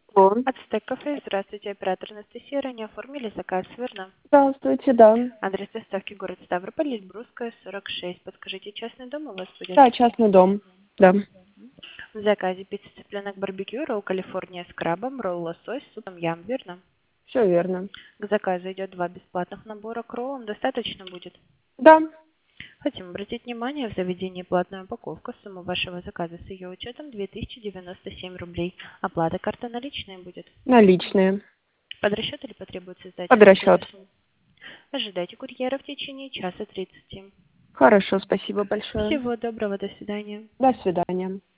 О, Ацтек кафе, здравствуйте, оператор Анастасия, ранее оформили заказ, верно? здравствуйте, да. Адрес доставки город Ставрополь, Эльбрусская, 46. Подскажите, частный дом у вас будет? Да, частный дом. Да. В заказе пицца цыпленок барбекю, ролл Калифорния с крабом, ролл лосось, с супом ям, верно? Все верно. К заказу идет 2 бесплатных набора к роллам, достаточно будет? Да. Хотим обратить внимание, в заведении платная упаковка, сумма вашего заказа с ее учетом 2097 рублей. Оплата карта наличная будет. Наличные. Под расчет или потребуется сдача Под на расчет. платеж? Ожидайте курьера в течение часа 30. Хорошо, спасибо большое. Всего доброго, до свидания. До свидания.